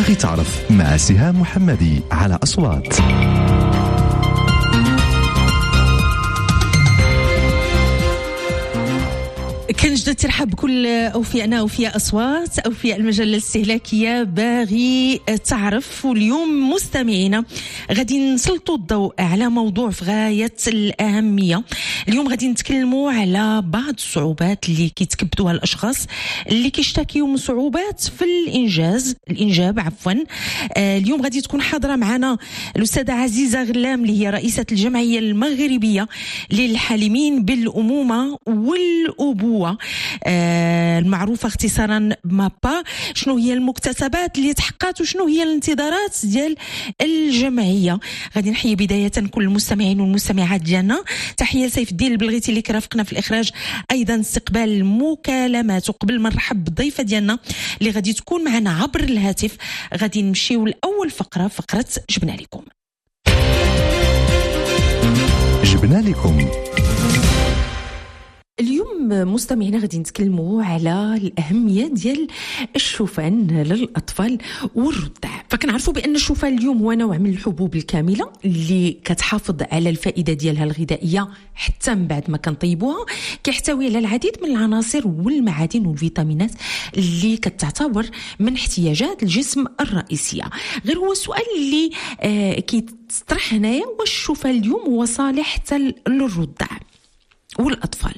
باغي تعرف مع سهام محمدي على أصوات. كنجد ترحب بكل أوفياءنا أوفياء أصوات أوفياء المجلة الاستهلاكية باغي تعرف. واليوم مستمعينا غادي نسلطوا الضوء على موضوع في غاية الأهمية. اليوم غادي نتكلموا على بعض الصعوبات اللي كيتكبدوها الأشخاص اللي كيشتكيوا من صعوبات في الإنجاب عفوا. اليوم غادي تكون حاضرة معنا الأستاذة عزيزة غلام اللي هي رئيسة الجمعية المغربية للحالمين بالأمومة والأبوة المعروفة اختصارا مابا. شنو هي المكتسبات اللي تحققت وشنو هي الانتظارات ديال الجمعية؟ غادي نحيي بداية كل المستمعين والمستمعات ديالنا. تحية سيف الدين البلغيتي اللي كرافقنا في الإخراج، أيضا استقبال المكالمات. وقبل ما نرحب بالضيفة ديالنا اللي غادي تكون معنا عبر الهاتف غادي نمشيو لأول فقرة جبنا لكم. اليوم مستمعينا غادي نتكلموا على الأهمية ديال الشوفان للأطفال والرضع. فكنعرفوا بأن الشوفان اليوم هو نوع من الحبوب الكاملة اللي كتحافظ على الفائدة ديالها الغذائية حتى من بعد ما كنطيبوها. كيحتوي على العديد من العناصر والمعادن والفيتامينات اللي كتعتبر من احتياجات الجسم الرئيسية. غير هو السؤال اللي كيتطرح هنايا، واش الشوفان اليوم هو صالح حتى للرضع والأطفال؟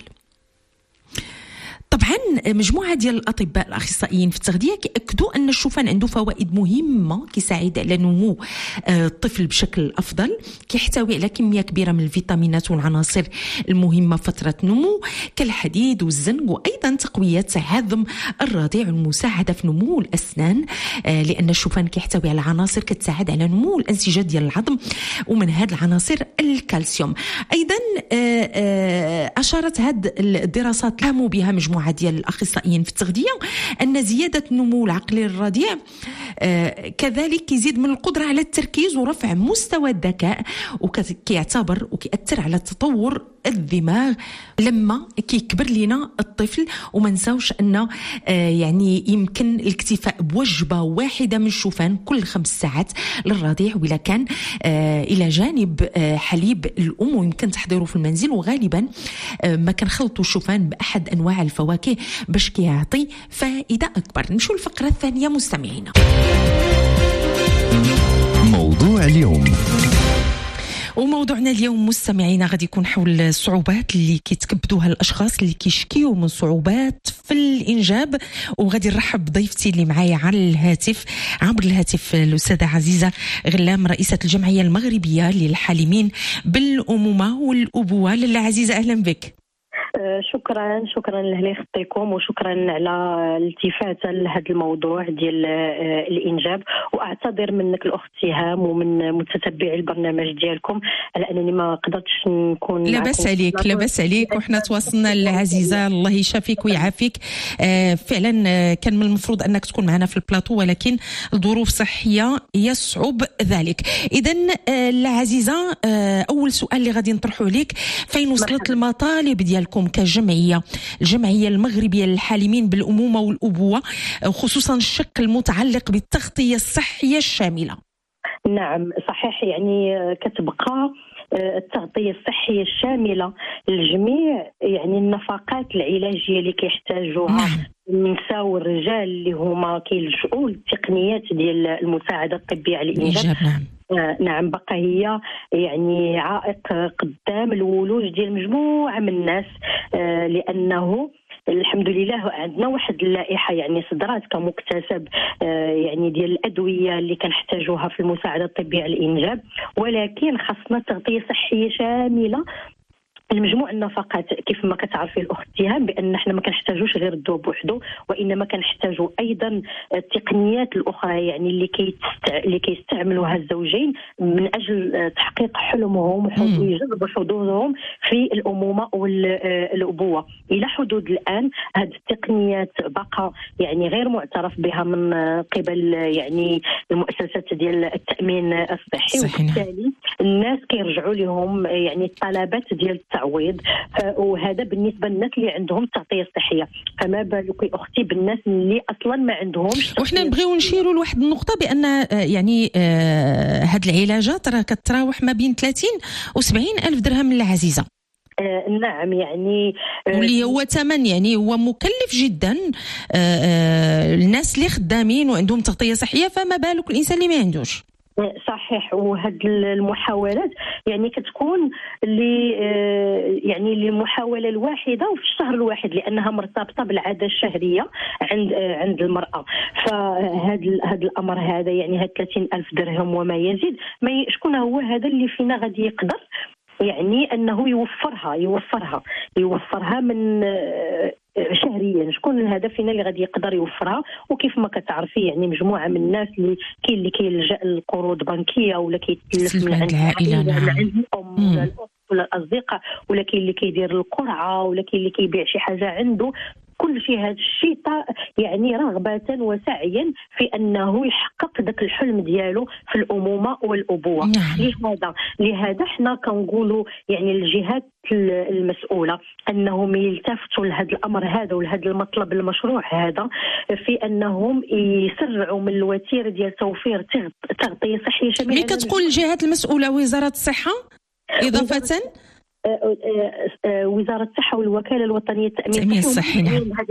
طبعا مجموعة ديال الأطباء الأخصائيين في التغذية كيأكدوا أن الشوفان عنده فوائد مهمة، كيساعد على نمو الطفل بشكل أفضل. كيحتوي على كمية كبيرة من الفيتامينات والعناصر المهمة فترة نمو كالحديد والزنك، وأيضا تقوية عظم الرضيع والمساعدة في نمو الأسنان، لأن الشوفان كيحتوي على عناصر كتساعد على نمو الأنسجة ديال العظم، ومن هذه العناصر الكالسيوم. أيضا أشارت هذه الدراسات قاموا بها مجموعة ديال الأخصائيين في التغذية أن زيادة النمو العقلي للرضيع كذلك كيزيد من القدرة على التركيز ورفع مستوى الذكاء، وكيعتبر وكيأثر على تطور الدماغ لما كيكبر لنا الطفل. وما نساوش أن يعني يمكن الاكتفاء بوجبة واحدة من الشوفان كل 5 ساعات للرضيع، وإلا كان إلى جانب حليب الأم ويمكن تحضيره في المنزل. وغالبا ما كنخلطوا الشوفان بأحد أنواع الفواكه باش كيعطي فائدة أكبر. نمشوا الفقرة الثانية مستمعينا. موضوع اليوم. وموضوعنا اليوم مستمعينا غادي يكون حول الصعوبات اللي كيتكبدوها الاشخاص اللي كيشكيوا من صعوبات في الانجاب. وغادي نرحب بضيفتي اللي معايا على الهاتف عبر الهاتف الاستاذه عزيزه غلام رئيسه الجمعيه المغربيه للحالمين بالامومه والابوه. لاله عزيزه اهلا بك. شكرا لهلي خطيكم، وشكرا على الالتفاته لهذا الموضوع ديال الانجاب. واعتذر منك الاخت سهام ومن متتبعي البرنامج ديالكم على انني ما قدرتش نكون. لا باس عليك وحنا تواصلنا العزيزه، الله يشافيك ويعافيك. فعلا كان من المفروض انك تكون معنا في البلاطو، ولكن الظروف الصحيه يصعب ذلك. اذا العزيزه اول سؤال اللي غادي نطرحه لك، فين وصلت المطالب ديالكم كجمعية، الجمعية المغربية للحالمين بالأمومة والأبوة، خصوصا الشق المتعلق بالتغطية الصحية الشاملة؟ نعم صحيح، يعني كتبقى التغطية الصحية الشاملة للجميع، يعني النفقات العلاجية اللي كيحتاجوها النساء والرجال اللي هما كيلجؤوا للتقنيات ديال المساعدة الطبية على الإنجاب. نعم بقى هي يعني عائق قدام الولوج ديال مجموعة من الناس، لأنه الحمد لله عندنا واحد اللائحة يعني صدرات كمكتسب يعني ديال الأدوية اللي كنحتاجوها في المساعدة الطبية على الإنجاب، ولكن خاصنا تغطية صحية شاملة المجموع النفقات. كيف ما كتعرفي الاخت سهام بان احنا ما كنحتاجوش غير الدواء بوحدو، وانما كنحتاجوا ايضا التقنيات الاخرى يعني اللي كيستعملوها الزوجين من اجل تحقيق حلمهم وجذب حظوظهم في الامومه والابوه. الى حدود الان هذه التقنيات بقى يعني غير معترف بها من قبل يعني المؤسسات ديال التامين الصحي، وبالتالي الناس كيرجعوا لهم يعني الطلبات ديال التعويض. وهذا بالنسبه للناس اللي عندهم التغطيه الصحيه، فما بالك اختي بالناس اللي اصلا ما عندهمش. وحنا نبغيو نشيروا لواحد النقطه بان يعني هاد العلاجات راه كتراوح ما بين 30 و70 الف درهم العزيزه. نعم يعني واللي هو ثمن يعني هو مكلف جدا. الناس اللي خدامين وعندهم تغطيه صحيه، فما بالك الانسان اللي ما عندوش. صحيح. وهاد المحاولات يعني كتكون يعني المحاولة الواحدة وفي الشهر الواحد، لأنها مرتبطة بالعادة الشهرية عند المرأة. فهاد الأمر هذا يعني هاد 30,000 درهم وما يزيد، شكون هو هذا اللي فينا غادي يقدر يعني أنه يوفرها من شهريا؟ شكون هذا فينا اللي غادي يقدر يوفرها؟ وكيف ما كتعرفي يعني مجموعه من الناس اللي كيلجأ للقروض بنكيه، ولا كيتلف من عند العائله، من عند الام ولا الاخت ولا الاصدقاء، ولا كاين اللي كيدير القرعه، ولا كاين اللي كيبيع شي حاجه عنده. كل شيء هذا الشيء يعني رغبة وسعيا في أنه يحقق ذاك الحلم ديالو في الأمومة والأبوة. لهذا حنا كنقولوا يعني الجهات المسؤولة أنهم يلتفتوا لهذا الأمر هذا ولهذا المطلب المشروع هذا، في أنهم يسرعوا من الوتيرة ديال توفير تغطية صحية شاملة. ملي كتقول الجهات المسؤولة وزارة الصحة إضافة؟ وزارة الصحة والوكالة الوطنية للتأمين الصحي.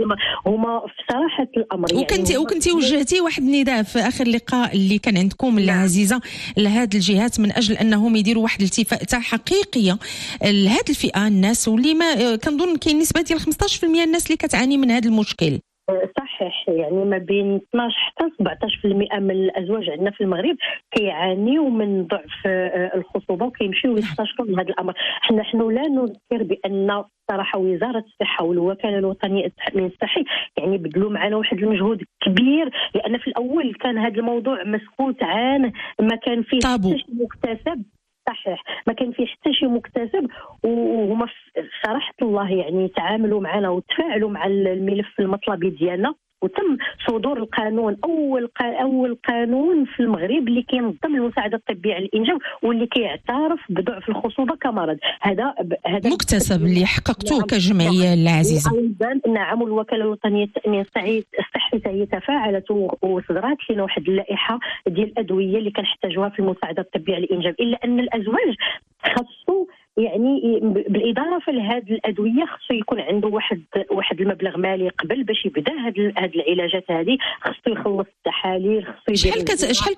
هما في صراحة الأمر وكنتي وجهتي واحد النداء في آخر لقاء اللي كان عندكم العزيزة لهاد الجهات من أجل أنهم يديروا واحد الالتفاتة حقيقية لهاد الفئة الناس، واللي ما كنظن كاين نسبة ديال 15% الناس اللي كتعاني من هذا المشكل. صحيح. يعني ما بين 12 حتى 17% من الازواج عندنا في المغرب كيعانيوا من ضعف الخصوبه وكيمشيو يستشروا من هذا الامر. نحن لا نذكر بان صراحه وزاره الصحه والوكاله الوطنيه للتامين الصحي يعني بدلوا معنا واحد المجهود كبير، لان في الاول كان هذا الموضوع مسكوت عنه، ما كان فيه شيء مكتسب. صحيح، ما كان فيه حتى شيء مكتسب، وهما صراحه الله يعني تعاملوا معنا وتفاعلوا مع الملف المطلبي ديالنا، وتم صدور القانون اول قانون في المغرب اللي كينظم المساعده الطبيه على الانجاب واللي كيعترف بضعف الخصوبه كمرض. هذا مكتسب اللي حققتوه كجمعيه العزيزه. نعم. والوكاله الوطنيه للتامين الصحي هي تفاعلت وصدرت لنا واحد اللائحه ديال الادويه اللي كنحتاجوها في المساعده الطبيه على الانجاب، الا ان الازواج خاصو يعني بالاضافه لهذه الادويه خصو يكون عنده واحد المبلغ مالي قبل باش يبدا هاد العلاجات هذه. خصو يخلص التحاليل، خصو يدير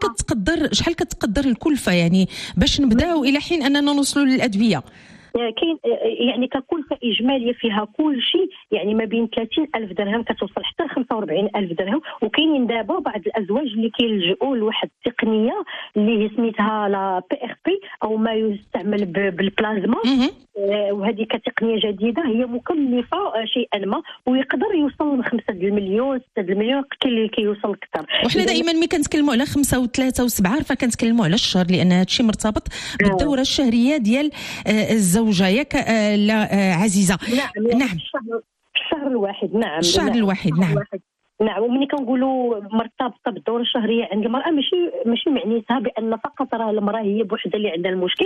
شحال كتقدر الكلفه يعني باش نبداو الى حين اننا نوصلوا للادويه؟ كاين يعني ككلفه اجماليه فيها كل شيء يعني ما بين 30,000 درهم كتوصل حتى 45,000 درهم. وكاينين دابا بعض الازواج اللي كيلجؤوا لواحد التقنيه اللي سميتها لا PRP او ما يستعمل بالبلازما، وهذه كتقنيه جديده هي مكلفه شيئا ما، ويقدر يوصل من 5 المليون 6 المليون، كاين اللي كيوصل اكثر. وحنا دائما ملي كنتكلموا على 5 و3 و7 فكنتكلموا على الشهر، لان هذا الشيء مرتبط بالدوره الشهريه ديال الزوجه ياك لا عزيزه. نعم. الشهر الواحد. الشهر الواحد. نعم. ومني كنقولوا مرتبطه بالدوره الشهريه عند المراه ماشي معنيتها بان فقط راه المراه هي بوحدها اللي عندها المشكل.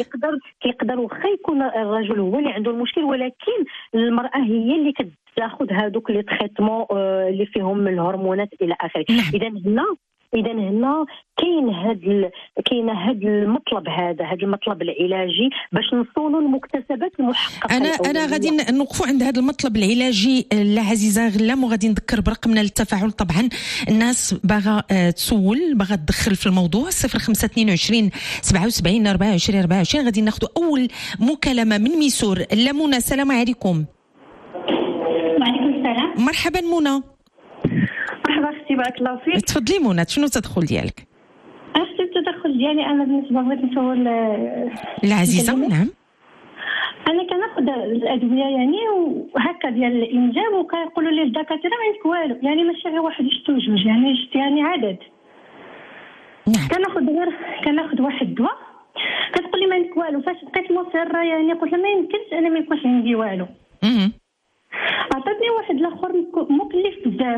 يقدر واخا يكون الرجل هو اللي عنده المشكل، ولكن المراه هي اللي كتاخذ هذوك لي تريتمون اللي فيهم الهرمونات الى اخره. اذا هنا كاين هذا المطلب هذا المطلب العلاجي باش نوصلوا للمكتسبات المحققه. انا غادي نوقفوا عند هذا المطلب العلاجي العزيزه غلام، وغادي نذكر برقمنا للتفاعل. طبعا الناس باغا تسول، باغا تدخل في الموضوع 0522 77 24 24. غادي ناخذ اول مكالمه من ميسور. لا منى، السلام عليكم. وعليكم السلام. مرحبا منى. مرحبا اختي، بارك الله فيك. تفضلي منى، شنو التدخل ديالك؟ اختي التدخل ديالي انا بالنسبه بغيت نسول العزيزه. نعم. انا كناخذ الادويه يعني وهكا ديال الانجاب، وكيقولوا لي الدكاتره ما عندك والو، يعني ماشي غير واحد شتو جوج، يعني شت يعني عدد. نعم. كناخذ واحد الدواء كتقول لي ما عندك والو. فاش بقيت مصره يعني قلت لها ما يمكنش انا ما يكونش عندي والو. عطاتني واحد الاخر مكلف بزاف.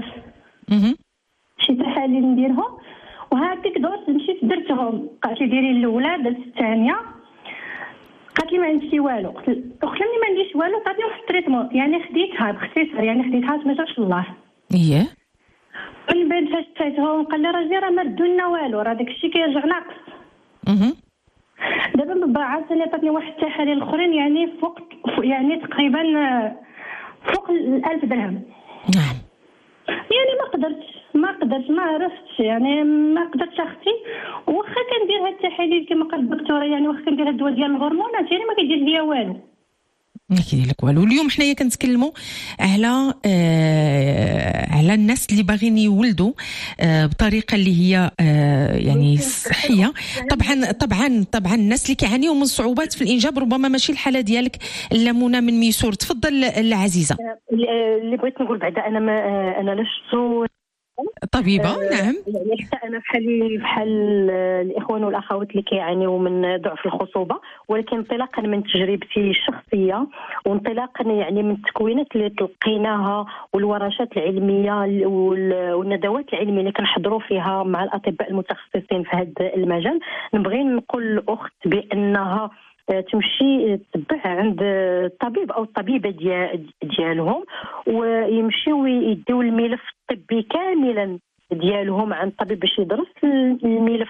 شي تحاليل نديرهم وهكاك درت مشيت درتهم. قالت لي ديري الاولى درت الثانيه، قالت لي ما عندي والو. قلت لها ملي ما عنديش والو عطاتني واحد التريتمون يعني خديتها باختصار يعني خديتها ما جاش الله. اييه من بعد فاش تاعتهم قال لي راجلي راه ما ردوا لنا والو راه داكشي كيرجع ناقص. دابا من بعد عاوتاني عطاتني واحد التحاليل اخرين يعني فوق يعني تقريبا فوق 1000 درهم. نعم يعني ما قدرتش ما عرفتش يعني ما قدرتش اختي واخا كندير هاد التحاليل كما قال الدكتوره يعني واخا كندير هاد الدواء ديال الهرمونات يعني ما كيدير ليا والو. ما كيدير لك والو. اليوم حنايا كنتكلموا على الناس اللي باغيين يولدوا بطريقه اللي هي يعني صحيه. طبعا الناس اللي كيعانيوا من صعوبات في الانجاب ربما ماشي الحاله ديالك لمنى من ميسور. تفضل العزيزه. اللي بغيت نقول بعدا انا لست طبيبه. نعم يعني حتى انا بحال الاخوان والاخوات اللي كيعانيوا من ضعف الخصوبه، ولكن انطلاقا من تجربتي الشخصيه وانطلاقا يعني من التكوينات اللي تلقيناها والورشات العلميه والندوات العلميه اللي كنحضروا فيها مع الاطباء المتخصصين في هذا المجال، نبغي نقول للاخت بانها تمشي تتبع عند الطبيب او الطبيبه ديالهم ويمشيو يديو الملف الطبي كاملا ديالهم عند الطبيب باش يدرس الملف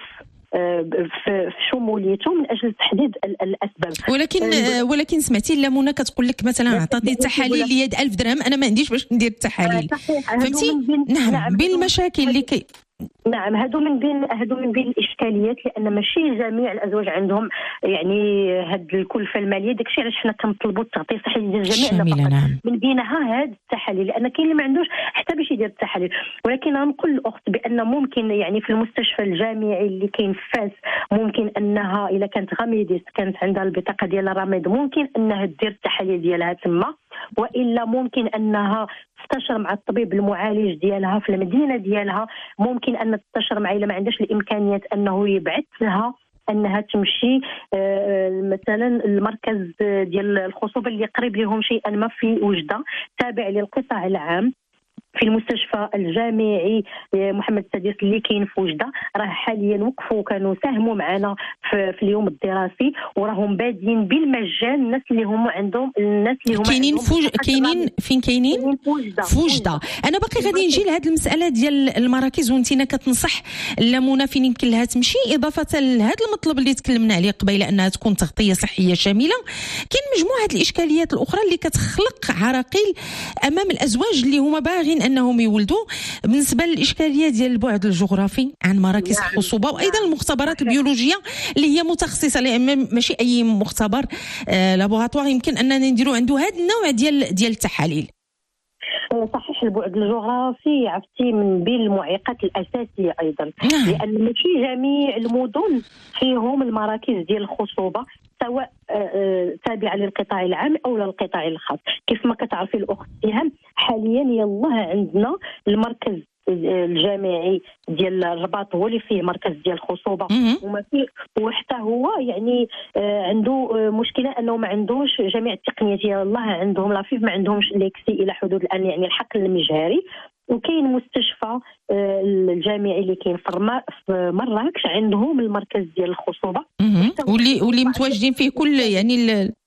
في شموليته من اجل تحديد الاسباب. ولكن سمعتي لا منى كتقول لك مثلا عطاتني التحاليل اللي 1000 درهم انا ما عنديش باش ندير التحاليل. فهمتي؟ نعم بين المشاكل اللي نعم هادو من بين الاشكاليات، لان ماشي جميع الازواج عندهم يعني هاد الكلفه الماليه. داكشي علاش حنا كنطلبوا التغطيه الصحيه ديال جميع نعم. من بينها هاد التحاليل، لان كاين اللي ما عندوش حتى باش يدير التحاليل. ولكن غنقول للاخت بان ممكن يعني في المستشفى الجامعي اللي كاين في فاس ممكن انها الا كانت غاميديس كانت عندها البطاقه ديال الرميد ممكن انها دير التحاليل ديالها تما، والا ممكن انها تستشر مع الطبيب المعالج ديالها في المدينه ديالها. ممكن ان تستشر معه الا ما عندهاش الامكانيات انه يبعث لها انها تمشي مثلا المركز ديال الخصوبه اللي قريب لهم شيئا ما في وجده تابع للقطاع العام في المستشفى الجامعي محمد السادس اللي كاين في وجده. راه حاليا وقفوا كانوا ساهموا معنا في اليوم الدراسي وراهم بادين بالمجان. الناس اللي هم كاينين فين كاينين في وجده. انا باقي غادي نجي لهذه المساله ديال المراكز وانتينا كتنصح لمنى فين يمكن لها تمشي. اضافه لهذا المطلب اللي تكلمنا عليه قبيله انها تكون تغطيه صحيه شامله، كاين مجموعه الاشكاليات الاخرى اللي كتخلق عراقيل امام الازواج اللي هما باغين انهم يولدوا بالنسبه للاشكاليه ديال البعد الجغرافي عن مراكز الخصوبه، وايضا المختبرات البيولوجيه اللي هي متخصصه، لان ماشي اي مختبر لابوغاتوار يمكن اننا نديروا عنده هذا النوع ديال التحاليل. صحيح البعد الجغرافي عرفتي من بين المعيقات الاساسيه ايضا، لان ماشي جميع المدن فيهم المراكز ديال الخصوبه سواء تابعه للقطاع العام او للقطاع الخاص. كيف ما كتعرفي الاخت سهام حاليا يلاه عندنا المركز الجامعي ديال الرباط هو اللي فيه مركز ديال الخصوبه وما فيه، وحتى هو يعني عنده مشكله انه ما عندوش جميع التقنيات. يلاه عندهم لافيف ما عندهمش ليكسي الى حدود الان يعني الحقل المجهري. وكاين مستشفى الجامعي اللي كاين في مراكش عندهم المركز ديال الخصوبه واللي متواجدين فيه كل يعني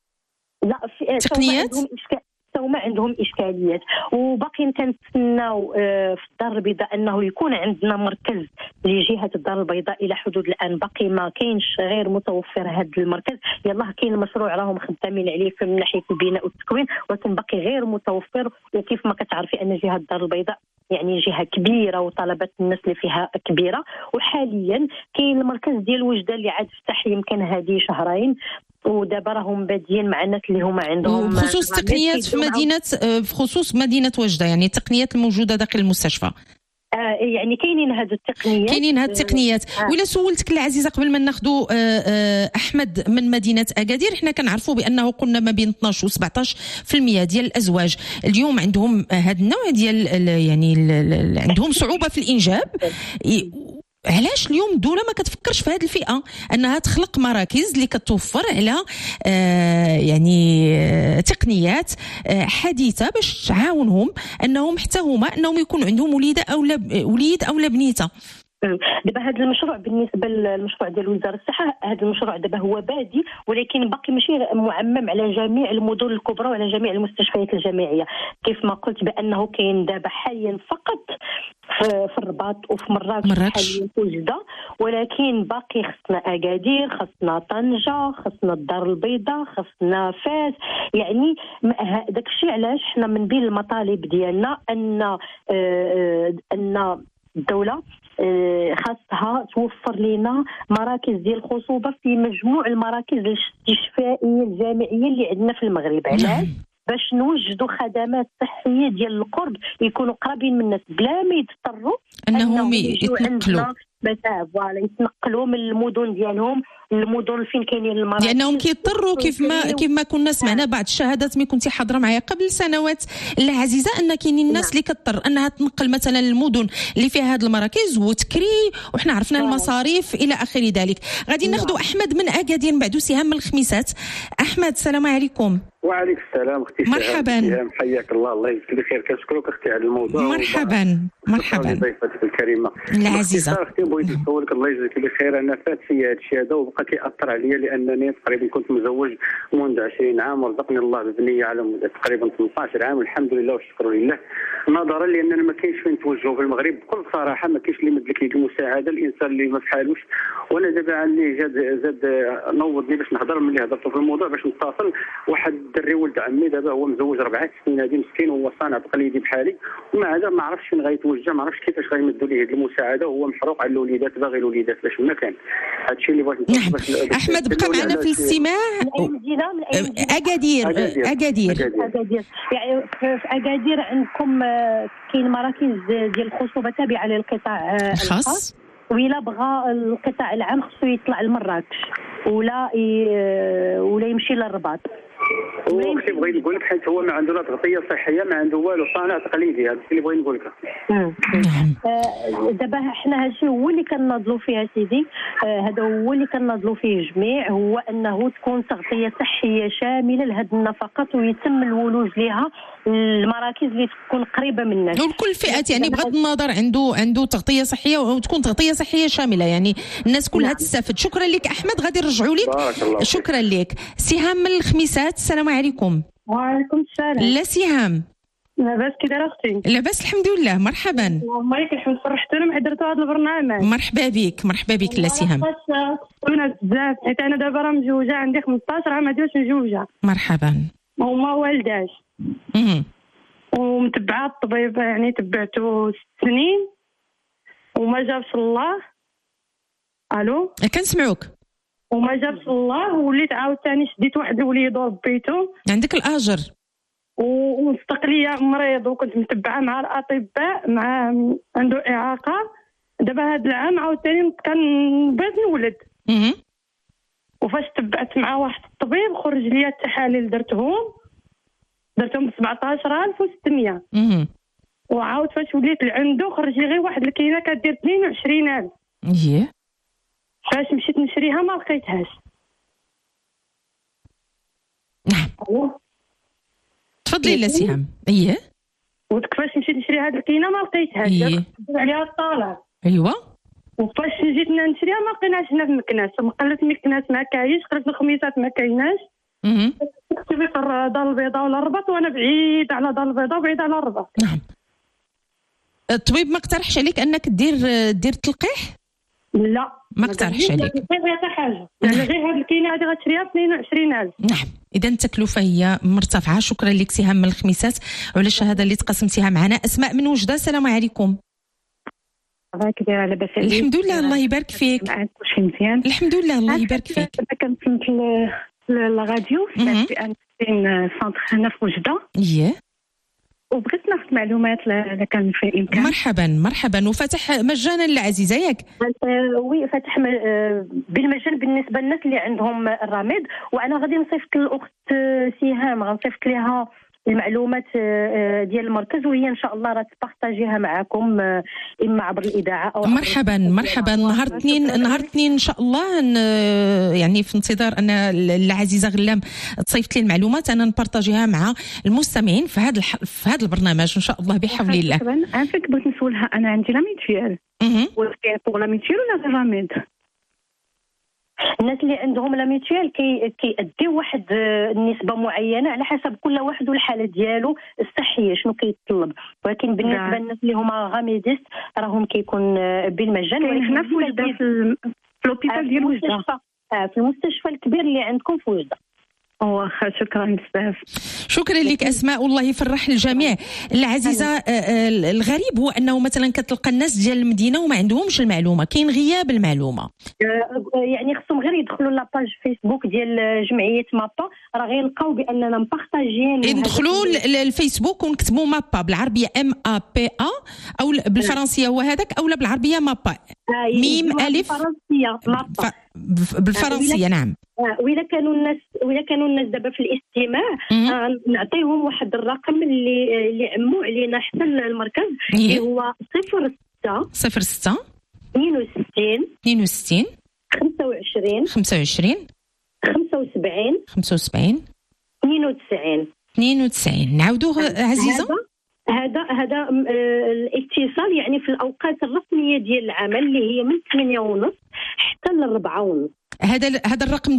لا التقنيات ما عندهم اشكاليات. وباقي كنتسناو في الدار البيضاء انه يكون عندنا مركز لجهه الدار البيضاء. الى حدود الان باقي ما كاينش غير متوفر هذا المركز. يلاه كاين مشروع راهم خدامين عليه من ناحيه البناء والتكوين ولكن باقي غير متوفر. وكيف ما كتعرفي ان جهه الدار البيضاء يعني جهه كبيره وطلبات الناس اللي فيها كبيره. وحاليا كاين المركز ديال وجده اللي عاد فتح يمكن هذه شهرين ودابا راهم بادين مع الناس اللي هما عندهم بخصوص تقنيات في خصوص مدينه وجده، يعني التقنيات الموجوده داخل المستشفى. يعني كاينين هذه التقنيات ولا سولتك العزيزه قبل ما ناخذوا احمد من مدينه اكادير، حنا كنعرفوا بانه قلنا ما بين 12 و17% ديال الازواج اليوم عندهم هذا النوع ديال يعني عندهم صعوبه في الانجاب. علاش اليوم الدولة ما كتفكرش في هذه الفئة انها تخلق مراكز اللي كتوفر على يعني تقنيات حديثة باش تعاونهم انهم حتى هما انهم يكون عندهم وليد او لا بنيته؟ دابا هذا المشروع بالنسبه للمشروع ديال وزاره الصحه، هذا المشروع دابا هو بادي، ولكن باقي ماشي معمم على جميع المدن الكبرى وعلى جميع المستشفيات الجامعيه. كيف ما قلت بانه كاين دابا حاليا فقط في الرباط وفي مراكش حاليا في وجده، ولكن باقي خصنا اكادير، خصنا طنجه، خصنا الدار البيضاء، خصنا فاس. يعني داك الشيء علاش حنا من بين المطالب ديالنا ان الدوله خاصها توفر لنا مراكز ديال الخصوبه في مجموع المراكز الاستشفائيه الجامعيه اللي عندنا في المغرب. علاش؟ باش نوجدوا خدمات صحيه ديال القرب يكونوا قريبين من الناس بلا ما يضطروا انهم يتنقلوا، يتنقلوا من المدن ديالهم المدن فين كاينين المراكز، لانهم كيضطروا كيف ما كنا سمعنا بعض الشهادات ملي كنتي حاضره معايا قبل سنوات العزيزه، ان كاينين الناس اللي كتضطر انها تنقل مثلا للمدن اللي فيها هذه المراكز وتكري، وحنا عرفنا المصاريف الى اخر ذلك. غادي ناخذ احمد من اكادير من بعد سهام من الخميسات. احمد السلام عليكم. وعليكم السلام اختي. مرحبا، حياك الله. الله يجزيك بخير. كنشكرك اختي على الموضوع. مرحبا ضيفتك الكريمه العزيزه. اختي بغيت نسولك الله يجزيك بخير. انا فات في هذا الشيء هذا وبقى كيأثر عليا، لانني تقريبا كنت مزوج منذ 20 عام ورزقني الله ببنيه على مدة تقريبا 18 عام، الحمد لله والشكر لله. نظرا لاننا ما كاينش فين توجهوا في المغرب بكل صراحه، ما كاينش اللي مد لك يد المساعده الانسان اللي ما فحالوش. وانا دابا عندي زاد نوضني باش نهضر ملي هضرتوا في الموضوع باش نتصل. واحد الدري ولد عمي دابا هو مزوج 4 سنين، هذه مسكين هو صانع تقليدي بحالي، ومع هذا ما عرفش فين غيتوجه، ما عرفش كيفاش غيمدوا ليه المساعده، وهو محروق على الوليدات، باغي الوليدات باش ما كان. هذا الشيء اللي بغيت نقول. احمد بقى معنا في الاستماع. اكادير يعني في اكادير عندكم كاين مراكز ديال الخصوبه تابعه للقطاع الخاص، وإلا بغى القطاع العام خصو يطلع لمراكش ولا يمشي للرباط. وكنت بغيت نقول لك حيت هو ما عنده لا تغطيه صحيه، ما عنده والو، صانع تقليدي. هذا اللي بغيت نقول لك. دابا حنا هادشي هو اللي كنناضلوا فيه سيدي، هذا هو اللي كنناضلوا فيه جميع، هو انه تكون تغطيه صحيه شامله لهذه النفقات ويتم الولوج لها المراكز اللي تكون قريبه من الناس وكل الفئات، يعني بغض النظر عنده تغطيه صحيه وتكون تغطيه صحيه شامله، يعني الناس كلها تستفد. شكرا لك احمد، غادي نرجعوا لك. شكرا لك. سهام من الخميسات السلام عليكم. وعليكم السلام. لا سهام لاباس كي دايره اختي؟ لاباس الحمد لله. مرحبا. اللهم لك الحمد، فرحتونا مع درتو هذا البرنامج. مرحبا بك لا سهام. انا بزاف حيت انا دابا راه مزوجه، عندي 15 عام هادي واش مزوجه. مرحبا. هما والداش ومتبعه الطبيب، يعني تبعته 6 سنين وما جابش الله. الو كنسمعوك. وما جابش الله، وليت عاوتاني شديت واحد الوليد وربيته. عندك الاجر. ومستقليه مريض وكنت متبعه مع الاطباء، مع عنده اعاقه. دابا هذا العام عاوتاني كان بغيت نولد. وفاش تبعت مع واحد الطبيب خرج لي التحاليل درتهم ب 17600. وعاود فاش وليت لعنده خرج لي غير واحد الكينه كدير 22000. فاش مشيت نشريها ما لقيتهاش. نعم تفضلي لا سهام. وكيفاش مشيت نشري هاد الكينه ما لقيتهاش. عليها الطالع. ايوا. وفاش جيت نشريها ما لقيناش هنا في مكناس، قلت مكناس ما كاينش، قلت الخميسات ما كايناش. كنت في دار البيضاء ولا الرباط، وانا بعيد على دار البيضاء وبعيد على الرباط. نعم. الطبيب ما اقترحش عليك انك دير تلقيح؟ لا ما اقترحش عليك. غير حتى حاجه، يعني غير هاد الكينه هذه غتشريها ب 22000. نعم اذا التكلفه هي مرتفعه. شكرا لك سهام من الخميسات على الشهاده اللي تقسمتيها معنا. اسماء من وجده السلام عليكم. كي دايره؟ لاباس عليك؟ الحمد لله الله يبارك فيك. كلشي مزيان الحمد لله الله يبارك فيك. كنت الراديو في ان سونتر هنا في وجده. وبغيت ناخذ معلومات اذا كان في الامكان. مرحبا. وفتح مجانا للعزيزه ياك؟ وي فتح بالمجان بالنسبه للناس اللي عندهم الرميد. وانا غادي نصيفط الاخت سهام، غنصيفط لها المعلومات ديال المركز، وهي ان شاء الله راه تبارطاجيها معكم اما عبر الاذاعه او مرحبا. نهار الاثنين ان شاء الله. يعني في انتظار ان العزيزه غلام تصيفط لي المعلومات، انا نبارطاجيها مع المستمعين في هذا البرنامج ان شاء الله بحول الله. انا فيك بغيت نسولها، انا عندي لا ميتيال ولكن فوق لا ميتيال ولا الراميد. الناس اللي عندهم لا ميتيال كيأديو واحد النسبه معينه على حسب كل واحد والحاله ديالو الصحيه شنو كيتطلب، ولكن بالنسبه للناس اللي هما غاميديست راهم كيكون بالمجان. ولكن هنا في وجده في لوبيتال ديال وجده، في المستشفى الكبير اللي عندكم في وجده. واخا شكرا بزاف. شكرا لك اسماء، والله يفرح الجميع. العزيزه الغريب هو انه مثلا كتلقى الناس ديال المدينه وما عندهمش المعلومه، كاين غياب المعلومه. يعني خصهم غير يدخلوا لاباج فيسبوك ديال جمعيه مابا، راه غيلقاو باننا مبارطاجيين. يدخلوا للفيسبوك ونكتبوا مابا بالعربيه MAPA او بالفرنسيه هو هذاك، اولا بالعربيه مابا ميم الف بالفرنسيه. نعم. وإذا كانوا الناس دابا في الاستماع نعطيهم واحد الرقم اللي عمو علينا حتى المركز، اللي هو 06 62 25 75 92. نعاودوه عزيزه. هذا الاتصال يعني في الاوقات الرسميه ديال العمل اللي هي من 8:30 حتى ل 4:30. هذا الرقم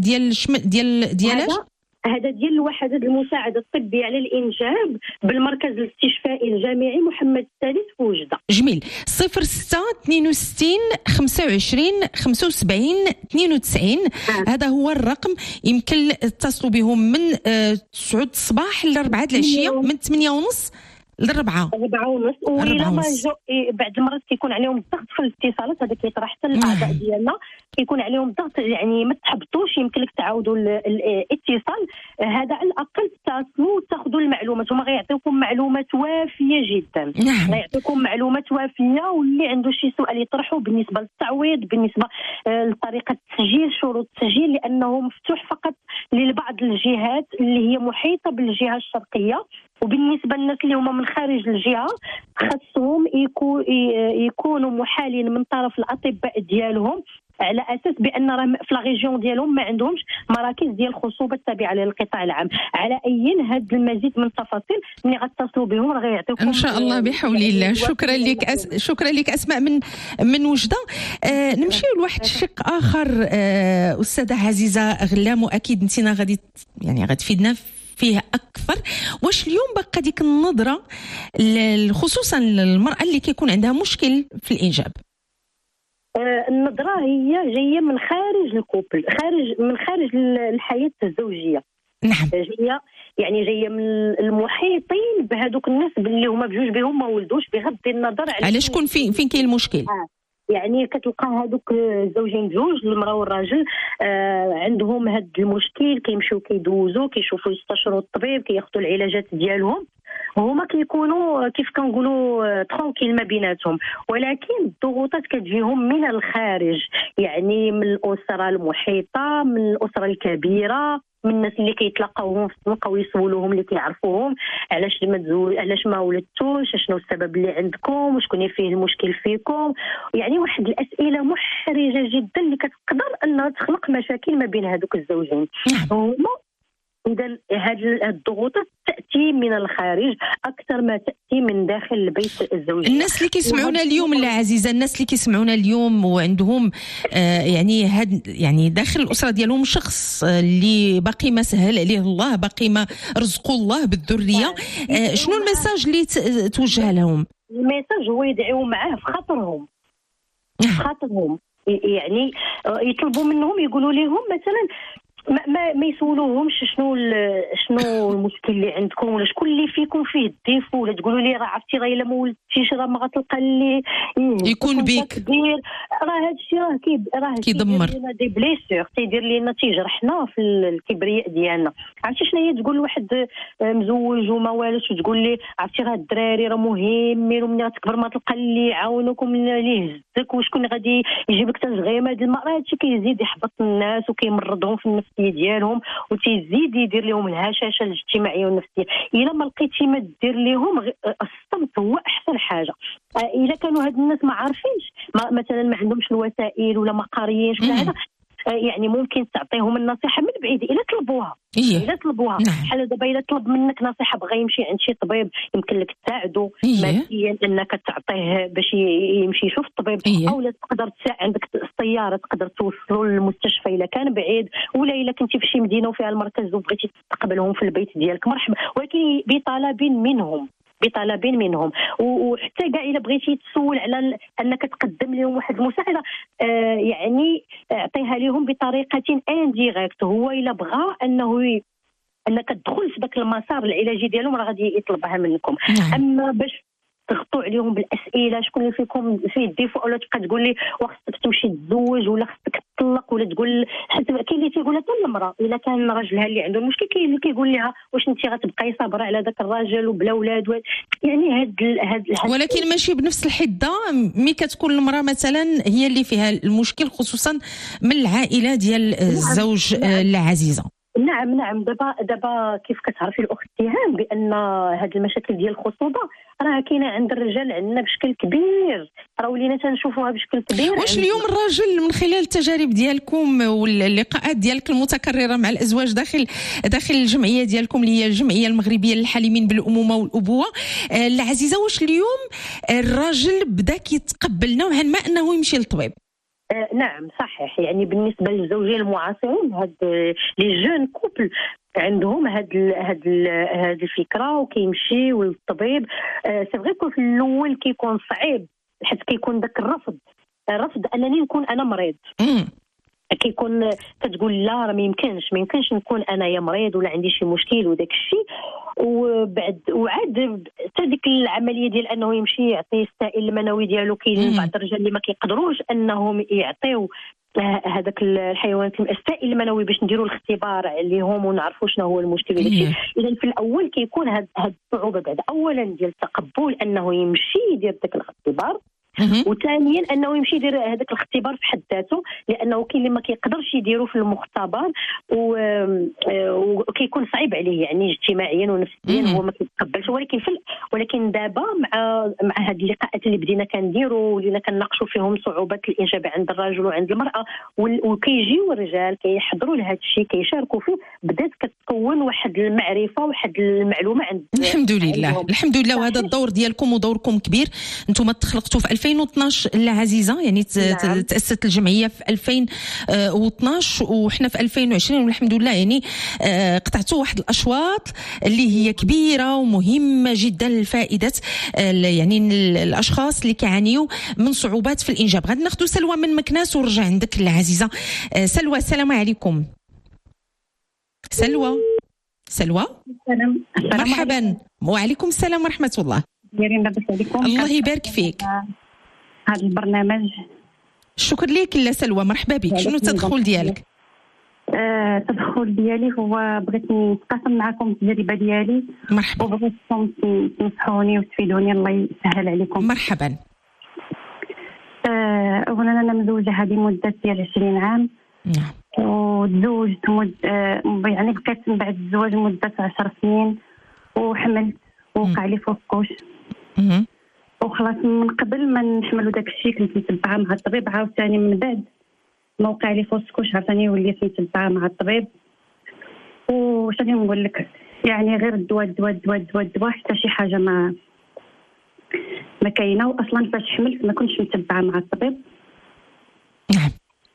ديال هذا ديال الوحدة المساعدة الطبية على الإنجاب بالمركز الاستشفائي الجامعي محمد الثالث في وجدة. جميل. 06 62 25 75 92. هذا هو الرقم، يمكن تتصلوا بهم من 9 الصباح ل 4 العشية، من 8:30 ل4. 4:30. وإلا ما جاو بعد المرات كيكون عليهم الضغط في الاتصالات، هذا كيطرح حتى الاعضاء ديالنا كيكون عليهم الضغط، يعني ما تحبطوش، يمكن لك تعاودوا الاتصال. هذا على الاقل تتصلوا وتاخذوا المعلومات، هما غيعطيوكم معلومات وافيه جدا. غيعطيوكم معلومات وافيه، واللي عنده شي سؤال يطرحه بالنسبه للتعويض، بالنسبه لطريقه التسجيل، شروط التسجيل، لانه مفتوح فقط لبعض الجهات اللي هي محيطه بالجهه الشرقيه. وبالنسبه للناس اللي هما من خارج الجهه خاصهم يكونوا محالين من طرف الاطباء ديالهم، على اساس بان راه في لا ريجيون ديالهم ما عندهمش مراكز ديال الخصوبه التابعه للقطاع العام. على اي هاد المزيد من التفاصيل ملي غتصلوا بهم راه غيعطيوكم ان شاء الله بحول الله. شكرا لك اسماء من وجده. نمشيو لواحد الشق اخر استاذه عزيزه غلام، واكيد انتنا غادي تفيدنا فيه أكثر. واش اليوم بقى ديك النظرة خصوصا للمرأة اللي كيكون عندها مشكل في الإنجاب؟ النظرة هي جاية من خارج الكوبل، من خارج الحياة الزوجية. نعم. جاية من المحيطين بهذوك الناس اللي هما بجوج بهم ما ولدوش، بغض النظر على شكون فين كاين المشكل. يعني كتلقى هذوك الزوجين بجوج، المراه والراجل عندهم هذا المشكل، كيمشيو كيدوزوا كيشوفوا يستشروا الطبيب، كياخذوا العلاجات ديالهم، هما كيكونوا كيف كنقولوا ترونكيل ما بيناتهم، ولكن الضغوطات كتجيهم من الخارج، يعني من الاسره المحيطه، من الاسره الكبيره، من الناس اللي كيتلاقاوهم في السوق ويسولوهم اللي كيعرفوهم علاش ما ولدتوش، شنو السبب اللي عندكم، وشكون فيه المشكل فيكم. يعني واحد الاسئله محرجه جدا اللي كتقدر انها تخلق مشاكل ما بين هذوك الزوجين. إذا هذه الضغوطات تأتي من الخارج أكثر ما تأتي من داخل البيت الزوجي. الناس اللي كيسمعونا اليوم العزيزة، الناس اللي كيسمعونا اليوم وعندهم يعني داخل الأسرة ديالهم شخص اللي باقي ما سهل عليه الله، باقي ما رزقوا الله بالذرية، شنو الميساج اللي توجه لهم؟ الميساج هو يدعيو معاه في خاطرهم، يعني يطلبوا منهم يقولوا لهم مثلا ما يسولوهمش شنو المشكل اللي عندكم، ولا شكون اللي فيكم فيه الديفو، ولا تقولوا لي راه عرفتي راه الا ما ولدتيش راه ما غتلقى اللي يكون بيك. راه راه هادشي راه كيدمر لنا دي بليسور، تيدير لنا تيجرحنا في الكبرياء ديالنا. عرفتي شنو هي؟ تقول لواحد مزوج وما والوش وتقول لي عرفتي راه الدراري راه مهمين وملي تكبر ما تلقى اللي يعاونك ومن اللي يهزك وشكون غادي يجيبك تزغيم. هاد المرأة هادشي كيزيد يحبط الناس وكيمرضهم في النفسيه ديالهم وتيزيد يدير لهم الهشاشه الاجتماعيه والنفسيه. الا ما لقيتي ما دير لهم الصمت هو احسن حاجه. الا كانوا هاد الناس ما عارفينش مثلا ما عندهمش الوسائل ولا ما قاريينش ولا هذا، يعني ممكن تعطيهم النصيحه من بعيد الا طلبوها. الا طلبوها بحال دابا الا طلب منك نصيحه بغى يمشي عند شي طبيب يمكن لك تساعده ماديا انك تعطيه باش يمشي يشوف الطبيب، او لا تقدر عندك السياره تقدر توصلوا للمستشفى الا كان بعيد، ولا الا كنتي في شي مدينه وفيها المركز وبغيتي تستقبلهم في البيت ديالك مرحبا، ولكن بطلب منهم. وحتى كاع الا بغيتي تسول على انك تقدم لهم واحد المساعده، يعني اعطيها لهم بطريقه انديريكت. هو الا بغى انك تدخل في ذاك المسار العلاجي ديالهم راه غادي يطلبها منكم. اما باش تغطوا عليهم بالاسئله شكون اللي فيكم فيه الديفو، ولا تبقى تقول لي خصك تمشي تتزوج ولا خصك تطلق، ولا تقول حتى كاين اللي تيقول حتى المراه الا كان راجلها اللي عنده المشكل كاين اللي كيقول لها واش انت غتبقاي صابره على ذاك الراجل وبلا اولاد. يعني هاد ولكن ماشي بنفس الحده ملي كتكون المراه مثلا هي اللي فيها المشكل، خصوصا من العائله ديال الزوج العزيزه. نعم دابا كيف كتعرفي الاخت اتهام بان هاد المشاكل ديال الخصوبه راه كاينه عند الرجال عندنا بشكل كبير، راه ولينا تنشوفوها بشكل كبير. واش اليوم الراجل من خلال التجارب ديالكم واللقاءات ديالك المتكرره مع الازواج داخل الجمعيه ديالكم اللي هي الجمعيه المغربيه للحالمين بالامومه والابوه العزيزه، واش اليوم الراجل بدا كيتقبل نوعا ما انه يمشي للطبيب؟ نعم صحيح. يعني بالنسبه للزوجين المعاصرين هاد لي جون كوبل عندهم هاد الفكره وكيمشيو للطبيب. سي فري في الاول كيكون صعيب حيت كيكون داك الرفض انني نكون انا مريض. كيكون كتقول لا راه ما يمكنش نكون انايا مريض ولا عندي شي مشكل وداك الشيء. وعاد حتى ديك العمليه ديال انه يمشي يعطي السائل المنوي ديالو، كاين بعض الرجال اللي ما كيقدروش انهم يعطيو هذاك الحيوانات السائل المنوي باش نديروا الاختبار عليهم ونعرفوا شنو هو المشكل داك الشيء. اذا في الاول كيكون هاد الصعوبه بعد اولا ديال التقبل انه يمشي يدير داك الاختبار، وثانيا انه يمشي يدير هذاك الاختبار في حد ذاته، لانه كاين اللي ما كيقدرش يديروا في المختبر وكيكون صعيب عليه يعني اجتماعيا ونفسيا هو ما كيتقبلش. ولكن دابا مع هاد اللقاءات اللي بدينا كنديروا ولينا كنناقشوا فيهم صعوبات الانجاب عند الرجل وعند المراه، وكيجيو الرجال كيحضروا لهذا الشيء كيشاركوا فيه، بدات كتكون واحد المعرفه واحد المعلومه عند الحمد لله. وهذا الدور ديالكم ودوركم كبير. انتم تخلقتوا في 2012 العزيزه، يعني تأسست الجمعية في 2012 وحنا في 2020 والحمد لله. يعني قطعتوا واحد الأشواط اللي هي كبيرة ومهمة جدا لفائدة يعني الأشخاص اللي كيعانيوا من صعوبات في الإنجاب. غادي ناخذوا سلوى من مكناس ونرجع عندك العزيزة. سلوى السلام عليكم. سلوى مرحبا. وعليكم السلام ورحمة الله. الله يبارك فيك. هذا البرنامج شكرا لك. لا سلوى مرحبا بك. شنو التدخل ديالك؟ التدخل ديالي هو بغيت نتقاسم معكم التجربه ديالي. مرحبا. وبغيتكم تنصحوني وتفيدوني الله يسهل عليكم. مرحبا. اولا انا مزوجه هذه مده ديال 20 عام. نعم. وتزوجت يعني بقيت من بعد الزواج مده 10 سنين وحملت ووقع لي فوسكوش. وخلاص من قبل ما نحملوا داك الشيء كنت متبعه مع الطبيب، عاوتاني من بعد ما وقع لي فوسكوش عاوتاني وليت متبعه مع الطبيب. وش غادي نقول لك، يعني غير الدواء حتى شي حاجه ما كاينه. واصلا فاش حملت ما كنتش متبعه مع الطبيب. نعم.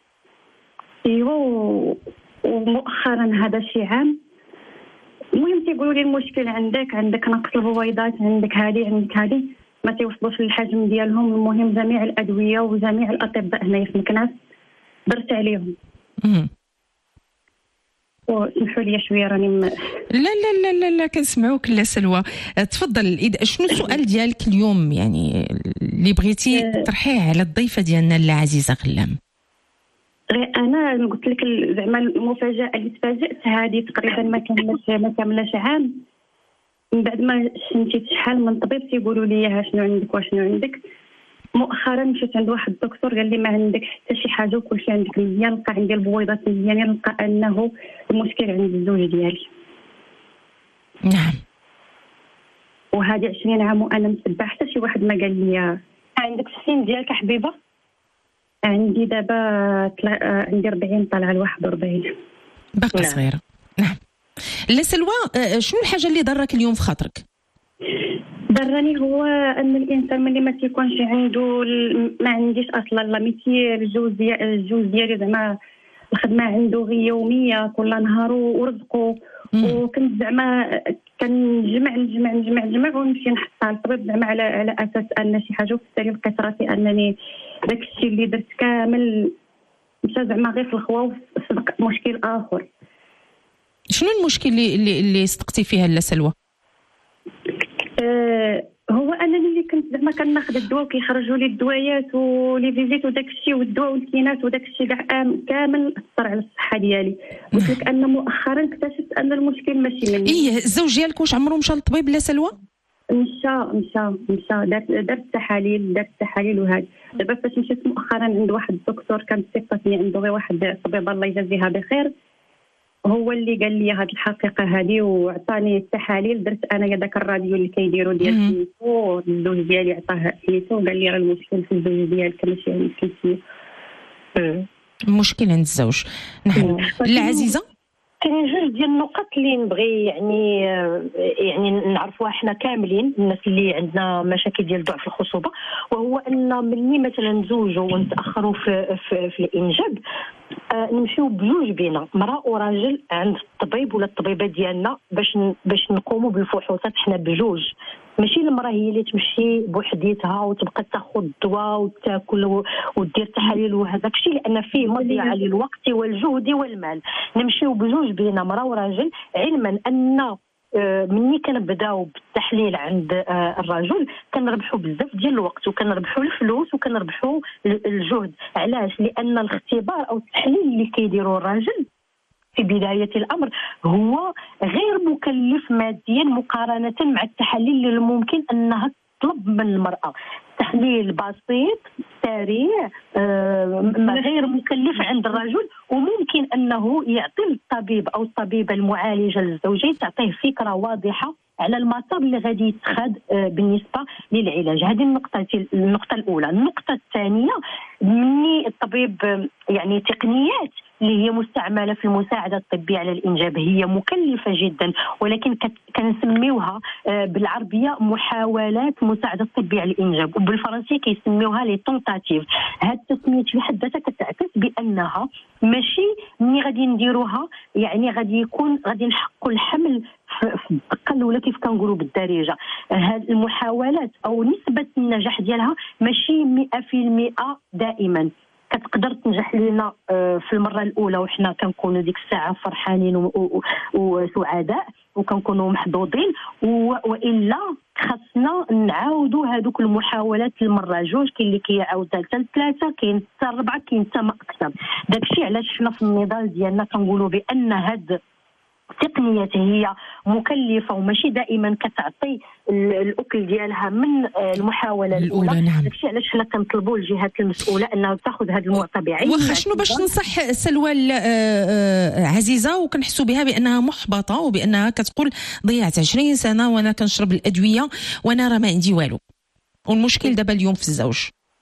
ايوا ومؤخرا هذا شي عام المهم تيقولوا لي المشكل عندك نقص البويضات، عندك هذه ما تيوصلوش للحجم ديالهم. المهم جميع الادويه وجميع الاطباء هنايا في مكناس درت عليهم. وسمحوا لي شويه راني لا لا لا لا لا كنسمعوك لا سلوى. تفضل. شنو السؤال ديالك اليوم يعني اللي بغيتي تطرحيه على الضيفه ديالنا العزيزه غلام؟ انا قلت لك زعما المفاجاه اللي تفاجات هذه تقريبا ما كملش عام من بعد ما شمتي شحال من طبيب تيقولوا لي شنو عندك وشنو عندك. مؤخرا مشيت عند واحد الدكتور قال لي ما عندك حتى شي حاجه وكل شيء عندك مزيان، لقى عندي البويضات مزيانين، لقى انه المشكل عند الزوج ديالي. نعم. وهذه 20 عام وانا متبع حتى شي واحد ما قال لي. عندك السن ديالك حبيبه؟ عندي دابا عندي 40 طالعه ل 41. باقي صغيره. نعم. لا سلوى، شنو الحاجه اللي ضرك اليوم في خاطرك؟ ضرني هو ان الانسان ملي ما تيكونش عنده ما عنديش اصلا لا ميتي الجوز ديالي زعما الخدمه عنده غير يوميه كل نهار ورزقه. وكنت زعما كنجمع ونمشي نحطها للطبيب زعما على اساس ان شي حاجه، وفي التالي لقيت راسي انني داك الشيء اللي درت كامل مشى زعما غير في الخوا وصدق مشكل اخر. شنو المشكل اللي صدقتي فيها لا سلوى؟ هو انني اللي كنت زعما كناخذ الدواء وكيخرجوا لي الدوايات ولي فيزيت وداك الشيء والدواء والكينات وداك الشيء كامل اثر على الصحه ديالي. قلت لك ان مؤخرا اكتشفت ان المشكل ماشي مني. الزوج ديالك واش عمره مشى للطبيب لا سلوى؟ مشى درت تحاليل وهذا. دابا فاش مشيت مؤخرا عند واحد الدكتور كان ثقتني عنده غير واحد الطبيبه الله يجازيها بخير، هو اللي قال لي هذه الحقيقه هذه وعطاني التحاليل. درت انا داك الراديو اللي كيديروا ديال سميتو، الزوج ديالي عطاه سميتو وقال لي راه المشكل في الزوج ديالك ماشي عندك سميتو. المشكل عند الزوج. نعم. لا عزيزه، كاين جوج ديال النقط اللي نبغي يعني نعرفوها حنا كاملين الناس اللي عندنا مشاكل ديال ضعف الخصوبه، وهو ان ملي مثلا نزوجوا ونتاخروا في الانجاب نمشيو بجوج بينا مرأة وراجل عند الطبيب ولا الطبيبه ديالنا باش نقوموا بالفحوصات حنا بجوج. ماشي المراه هي اللي تمشي بوحديتها وتبقى تاخذ الدواء وتاكل ودير تحاليل وهذاك الشيء، لان فيه مضيعه للوقت والجهد والمال. نمشيو بجوج بينا مراه وراجل، علما ان مني كنبداو بالتحليل عند الرجل كنربحوا بزاف ديال الوقت وكنربحوا الفلوس وكنربحوا الجهد. علاش؟ لان الاختبار او التحليل اللي كيديروا الراجل في بداية الأمر هو غير مكلف ماديا مقارنة مع التحاليل اللي ممكن أنها تطلب من المرأة. تحليل بسيط سريع غير مكلف عند الرجل، وممكن أنه يعطي الطبيب أو الطبيبة المعالجة للزوجين تعطيه فكرة واضحة على المسار اللي غادي يتخذ بالنسبة للعلاج. هذه النقطة الأولى. النقطة الثانية، مني الطبيب يعني تقنيات اللي هي مستعملة في المساعدة الطبية على الإنجاب هي مكلفة جدا، ولكن كنسميوها بالعربية محاولات مساعدة الطبية على الإنجاب، وبالفرنسية كيسميوها لي تونتاتيف. هاد التسمية في حد ذاتها كتعكس بأنها ماشي ملي غادي نديروها يعني غادي نحققوا الحمل في الدقة الأولى كيف كنقولوا بالدارجة. هاد المحاولات أو نسبة النجاح ديالها ماشي 100% دائما. كتقدر تنجح لنا في المره الاولى وحنا كنكونوا ديك الساعه فرحانين وسعداء وكنكونوا محظوظين، والا خاصنا نعاودوا هذوك المحاولات المره جوج، كاين اللي كيعاود حتى ثلاثه، كاين حتى اربعه، كاين حتى ما اكثر. داكشي علاش حنا في النضال ديالنا كنقولوا بان هاد التقنيات هي مكلفه وماشي دائما كتعطي الاكل ديالها من المحاوله الاولى. نعم. داكشي علاش حنا كنطلبوا الجهات المسؤوله انها تاخذ هذه المعطى بعين. واخا شنو باش ننصح سلوى عزيزه وكنحسوا بها بانها محبطه وبانها كتقول ضيعت 20 سنه وانا كنشرب الادويه وانا راه ما عندي والو، والمشكل دابا اليوم في الزوج.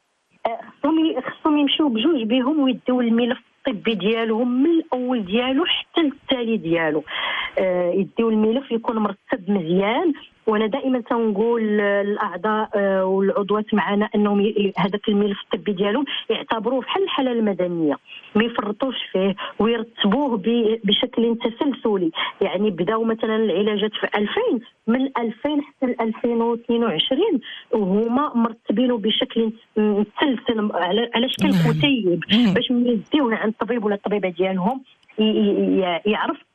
خصهم يمشيو بجوج بهم ويديو الملف الطبي ديالهم من الاول ديالو حتى التالي ديالو. يديو الملف يكون مرتب مزيان. وانا دائما تنقول الاعضاء والعضوات معنا انهم هذاك الملف الطبي ديالهم يعتبروه بحال الحاله المدنيه، ما يفرطوش فيه ويرتبوه بشكل تسلسلي. يعني بداو مثلا العلاجات في 2000، من 2000 حتى 2022 وهما مرتبينه بشكل متسلسل على شكل كتيب باش ملي يديوه عند الطبيب ولا الطبيبه ديالهم يعرف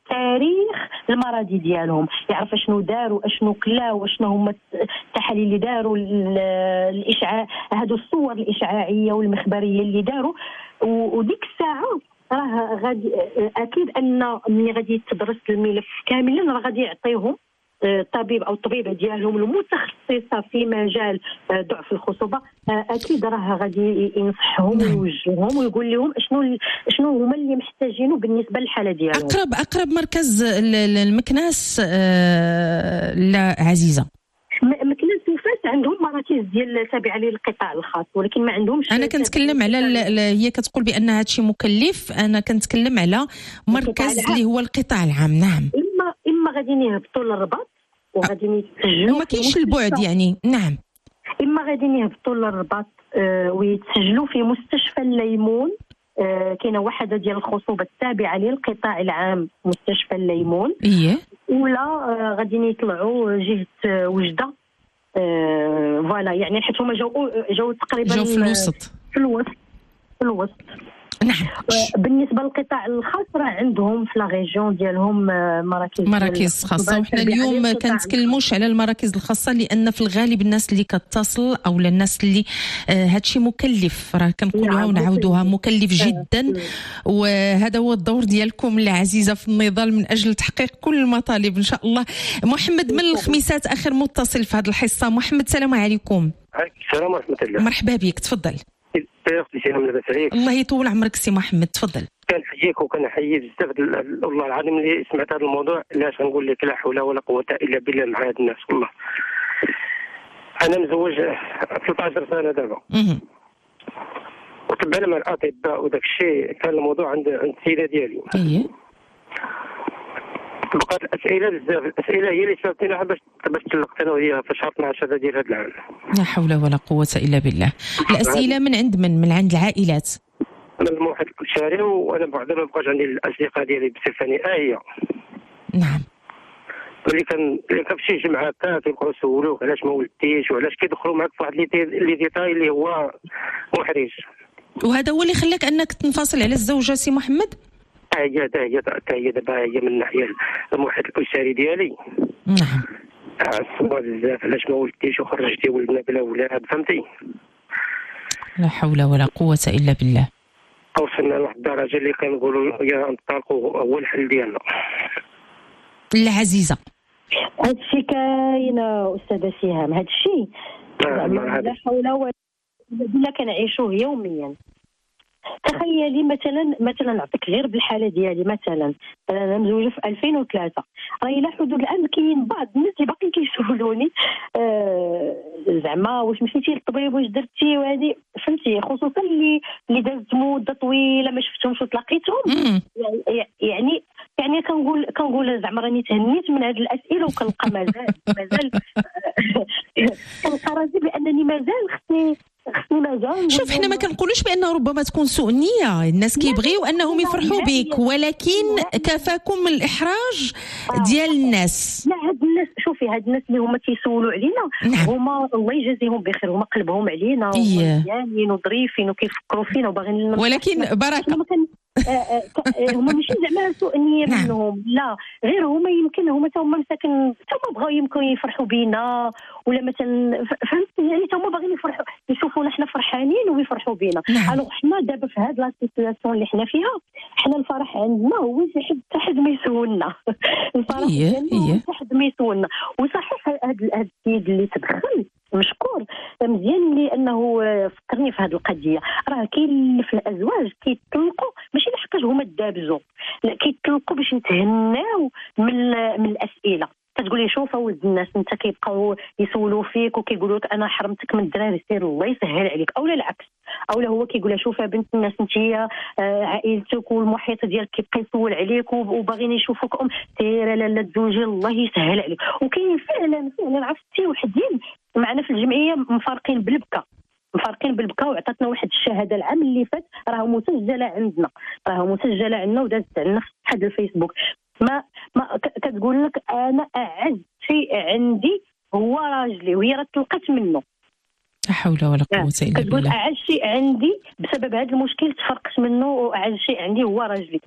تاريخ المرضي ديالهم، يعرف اشنو داروا، اشنو كلاو، اشنو هما التحاليل اللي داروا، الاشعاع، هادو الصور الاشعاعيه والمخبريه اللي داروا. وديك الساعه راه غادي اكيد ان ملي غادي تدرس الملف كاملا راه غادي يعطيهم الطبيب او الطبيبه ديالهم المتخصصه في مجال ضعف الخصوبه، اكيد راه غادي ينصحهم ويوجههم ويقول لهم شنو هما اللي محتاجينه بالنسبه للحاله ديالهم. اقرب مركز المكناس لا عزيزه، مكناس وفاس عندهم مراكز ديال تابعه للقطاع الخاص، ولكن ما عندهمش. انا كنتكلم على هي كتقول بان هذا الشيء مكلف، انا كنتكلم على مركز اللي هو القطاع العام. نعم، اما غادي يهبطوا للرباط وغادي يتسجلوا، وما كاينش البعد يعني. نعم، اما غادي يهبطوا للرباط ويتسجلوا في مستشفى الليمون. كاينه وحده ديال الخصوبه التابعه للقطاع العام مستشفى الليمون. ولا غادي يطلعوا جهه وجده. فوالا يعني حيت هما جاو تقريبا في الوسط. نعم. بالنسبه للقطاع الخاص راه عندهم في لا ريجيون ديالهم مراكز خاصه، وحنا اليوم كنتكلموش على المراكز الخاصه لان في الغالب الناس اللي كتصل او الناس اللي هادشي مكلف، راه كنقولوها ونعاودوها، مكلف جدا. وهذا هو الدور ديالكم العزيزه في النضال من اجل تحقيق كل المطالب ان شاء الله. محمد من الخميسات اخر متصل في هذه الحصه. محمد السلام عليكم. السلام ورحمه الله. مرحبا بك، تفضل. الله يطول عمرك سي محمد، تفضل. كنحييك وكنحيي بزاف والله العظيم اللي سمعت هذا الموضوع. علاش غنقول لك لا حول ولا قوه الا بالله مع هاد الناس. والله انا مزوج 13 سنه دابا، وتبعنا مع الاطباء وداك الشيء. كان الموضوع عند السيده ديالي. بقات الاسئله بزاف، الاسئله هي اللي سببتنا باش طلقت انا وهي في شهر 12 ديال هذا العام. لا حول ولا قوه الا بالله. الاسئله من عند من عند العائلات؟ من الموحد الشارع، وانا بعد ما بقاش عندي الاصدقاء ديالي بصفه نهائيه. نعم. اللي كان في شي جمعه كيبقاو يسولوك علاش ما ولدتيش وعلاش كيدخلوا معك في واحد اللي ديتاي اللي هو محرج. وهذا هو اللي خلاك انك تنفصل على الزوجه سي محمد؟ هي دابا هي من الناحيه الموحد الاسري ديالي. نعم. عصبوا بزاف علاش ما ولدتيش وخرجتي ولدنا بلا ولاد، فهمتي؟ لا حول ولا قوه الا بالله. وصلنا لواحد الدرجه اللي كنقولوا يا نطلقوا هو الحل ديالنا. العزيزه، هادشي كاين استاذه سهام، هادشي لا حول ولا قوه الا كنعيشوه يوميا. تخيلي مثلا نعطيك غير بالحاله ديالي. مثلا انا مزوجه في 2003، راهي لا حدود الان كاين بعض الناس اللي باقي كيسولوني زعما واش مشيتي للطبيب واش درتي وهذه، فهمتي؟ خصوصا اللي دازت مده طويله ما شفتهمش وتلاقيتهم. يعني كنقول زعما راني تهنيت من هذه الاسئله، وكنلقى مازال كنلقى راسي بانني مازال خصني مازال. شوف، حنا ما كنقولوش بانه ربما تكون سوء نيه، الناس كيبغيو انهم يفرحوا بك، ولكن كفاكم من الاحراج ديال الناس. لا، هاد الناس شوفي، هاد الناس اللي هما كيسولوا علينا هما الله يجازيهم بخير، هما قلبهم علينا مزيانين وظريفين وكيفكروا فينا وباغيين لنا، ولكن بركه هما ماشي زعما سوء نيه منهم، لا، غير هما يمكن هما مساكن بغاو يمكن يفرحوا بينا، ولا مثلا فهمتي يعني هما باغيين يفرحوا، يشوفونا حنا فرحانين ويفرحوا بينا. الوغ حنا دابا في هاد لا سيتوياسيون اللي حنا فيها، حنا الفرح عندنا هو حد ما يسولنا. الفرح ديالنا حد ما يسولنا. وصحيح هاد السيد اللي تدخل مشكور مزيان لانه فكرني في هذه القضيه. راه كاين في الازواج كيطلقوا ماشي لحقاش هما دابزوا، لا، كيطلقوا باش نتهناو من الاسئله. كتقول لي شوف ولد الناس، انت كيبقاو يسولوا فيك وكيقولوا لك انا حرمتك من الدراري، سير الله يسهل عليك، او لا العكس، او لا هو كيقول لها شوف بنت الناس انت هي عائلتك والمحيط ديالك كيبقى يسول عليك وباغيين يشوفوك سير لا تزوجي الله يسهل عليك. وكاين فعلا عرفتي وحدين معنا في الجمعيه مفارقين بالبكا وعطاتنا واحد الشهاده العام اللي فات، راه مسجله عندنا ودازت عندنا في صفحه الفيسبوك. ما كتقول لك انا اعز شيء عندي هو راجلي، وهي راه طلقت منه. لا حول ولا قوه الا بالله. كتقول اعز شيء عندي بسبب هذا المشكل تفرقت منه، واعز شيء عندي هو راجلي.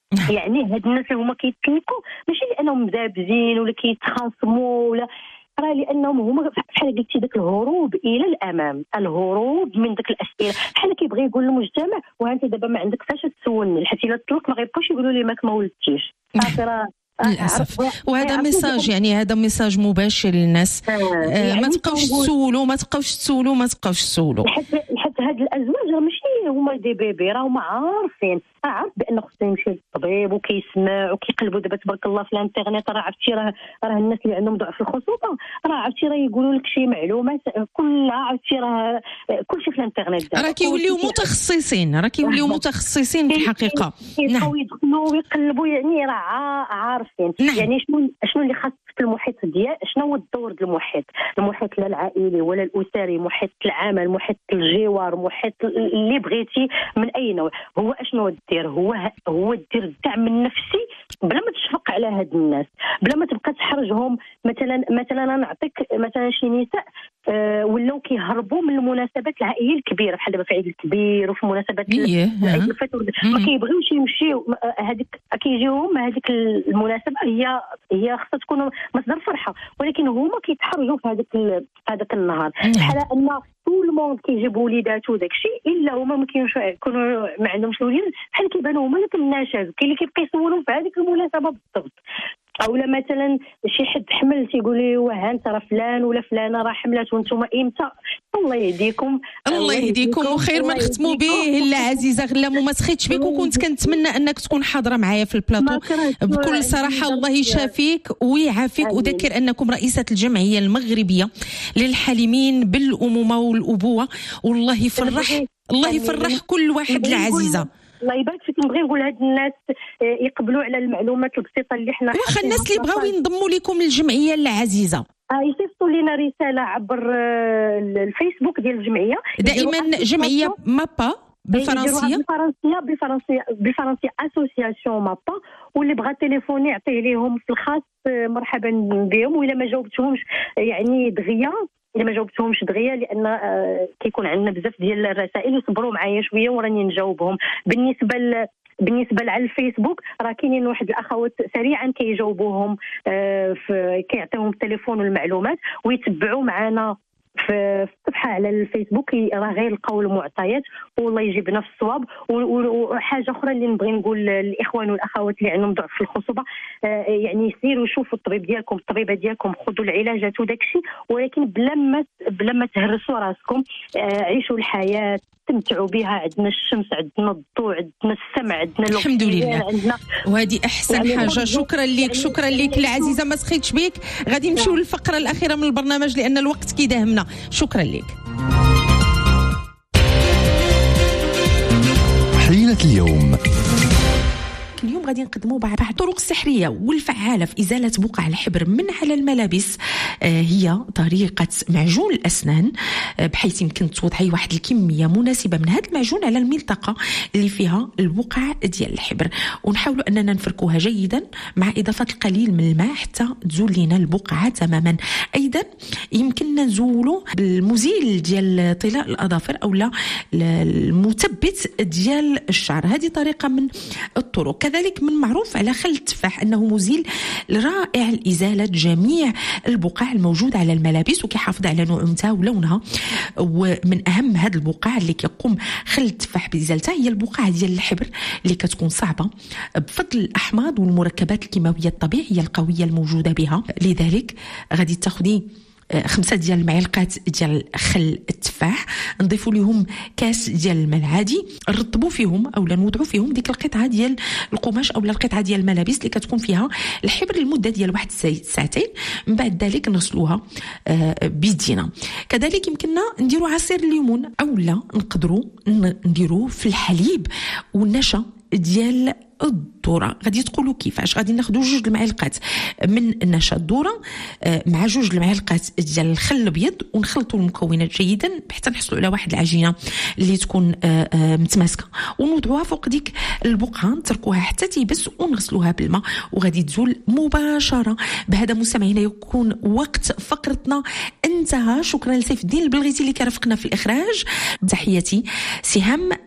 يعني هاد الناس اللي هما كيتكلكوا ماشي لانهم مزابزين ولا كيتخاصموا ولا راه لانهم هما بحال قلتي داك الهروب الى الامام، الهروب من داك الاسئله، بحال كيبغي يقول للمجتمع وانت دابا ما عندك فاش تسولني، حيت الا طلق ما غيبقاوش يقولوا لي ماك ما ولدتيش. صافي راه للاسف. وهذا ميساج، يعني هذا ميساج مباشر للناس. ما تبقاوش تسولوا، ما تبقاوش تسولوا، ما تبقاوش تسولوا. حتى هاد الازواج راه ماشي هما دي بيبي، راه هما عارفين، عارف بان خصو يمشي للطبيب وكيسمع وكيقلبوا. دابا تبارك الله في الانترنت راه عرفتي راه الناس اللي عندهم ضعف الخصوبه راه عرفتي راه يقولوا لك شي معلومات كلها، عرفتي راه كلشي في الانترنت راه كيوليو متخصصين، متخصصين في الحقيقه. نعم، يدخلوا ويقلبوا، يعني راه عارفين. نعم. يعني شنو اللي خاص في المحيط ديال، شنو هو الدور ديال المحيط لا العائلي ولا الاسري، محيط العمل، محيط الجوار، محيط اللي بغيتي من اي نوع. هو اشنو دير؟ هو دير الدعم النفسي بلا ما تشفق على هاد الناس، بلا ما تبقى تحرجهم. مثلا انا نعطيك مثلا شي نساء ولاو كيهربوا من المناسبات العائليه الكبيره، بحال دابا في عيد الكبير وفي مناسبات عيد الفطر، ما كيبغيوش يمشيو. هذيك كيجيوهم هذيك المناسبه هي خصها تكون مصدر فرحه، ولكن هما كيتحرجوا في هذاك النهار. بحال ان كل الموند كيجيب وليداتو داكشي الا هما ما كيكونوا ما عندهمش وليدات، بحال كيبانوا هما اللي كناشاز. كاين اللي كيبقى يسولهم في هذيك المناسبه بالضبط. اولا مثلا شي حد حمل تيقول لي واه انت راه فلان ولا فلانه راه حملات وانتم امتى؟ الله يهديكم، الله يهديكم. وخير ما نختموا به لا عزيزه غلام، وما سخيتش بك، وكنت كنتمنى انك تكون حاضره معايا في البلاطو بكل صراحه. الله يشافيك ويعافيك. اذكر انكم رئيسه الجمعيه المغربيه للحالمين بالامومه والابوه، والله يفرح كل واحد العزيزه. الله يبارك فيك. نبغي نقول هاد الناس يقبلوا على المعلومات البسيطه اللي حنا واخا الناس اللي بغاو ينضموا لكم للجمعيه العزيزه يصيفطوا لنا رساله عبر الفيسبوك ديال الجمعيه. دائما جمعيه مابا بالفرنسيه اسوسياسيون مابا، واللي بغى تليفوني يعطيه ليهم في الخاص مرحبا بهم. والا ما جاوبتهمش يعني دغيا، لان كيكون عندنا بزاف ديال الرسائل، يصبروا معايا شويه وراني نجاوبهم. بالنسبه على الفيسبوك راه كاينين واحد الاخوات سريعا كيجاوبوهم، كيعطيوهم التليفون والمعلومات ويتبعوا معنا في الصفحه على الفيسبوك. راه غير القول المعطيات والله يجيبنا في الصواب. وحاجه اخرى اللي نبغي نقول للاخوان والاخوات اللي عندهم ضعف في الخصوبه، يعني سيروا شوفوا الطبيب ديالكم، الطبيبه ديالكم، خذوا العلاجات وداكشي، ولكن بلا ما تهرسوا راسكم. عيشوا الحياه، استمتعوا بها. عندنا الشمس، عندنا الضوء، عندنا السمع، عندنا الحمد لله. وهذه احسن يعني حاجه. شكرا لك العزيزه، ما سخيتش بك. غادي نمشيو للفقره الاخيره من البرنامج لان الوقت كيداهمنا. شكرا لك. حيلة اليوم غادي نقدموا بعض الطرق السحريه والفعاله في ازاله بقع الحبر من على الملابس. هي طريقه معجون الاسنان، بحيث يمكن توضعي واحد الكميه مناسبه من هذا المعجون على المنطقه اللي فيها البقع ديال الحبر، ونحاولوا اننا نفركوها جيدا مع اضافه القليل من الماء حتى تزول لنا البقعه تماما. ايضا يمكننا نزولوا بالمزيل ديال طلاء الاظافر او لا المثبت ديال الشعر. هذه طريقه من الطرق. كذلك من معروف على خل التفاح انه مزيل رائع لازاله جميع البقع الموجوده على الملابس وكيحافظ على نعومتها ولونها. ومن اهم هذه البقع اللي كيقوم خل التفاح بازالتها هي البقع ديال الحبر اللي كتكون صعبه بفضل الاحماض والمركبات الكيماويه الطبيعيه القويه الموجوده بها. لذلك غادي تاخذي 5 ديال المعلقات ديال خل التفاح، نضيفوا لهم كاس ديال الماء عادي، نرطبوا فيهم او نوضعوا فيهم ديك القطعه ديال القماش او القطعه ديال الملابس اللي كتكون فيها الحبر لمده ديال 1 ساعتين. من بعد ذلك نغسلوها بيدينا. كذلك يمكننا نديروا عصير الليمون او لا نقدروا نديروه في الحليب والنشا ديال الذره. غادي تقولوا كيفاش؟ غادي ناخذوا 2 المعالق من نشا الذره مع 2 المعالق ديال الخل الابيض ونخلطوا المكونات جيدا حتى نحصلوا على واحد العجينه اللي تكون متماسكه، ونوضعوها فوق ديك البقعه، نتركوها حتى تيبس ونغسلوها بالماء وغادي تزول مباشره. بهذا مستمعينا يكون وقت فقرتنا انتهى. شكرا لسيف الدين البلغيتي اللي كرفقنا في الاخراج. تحياتي سهام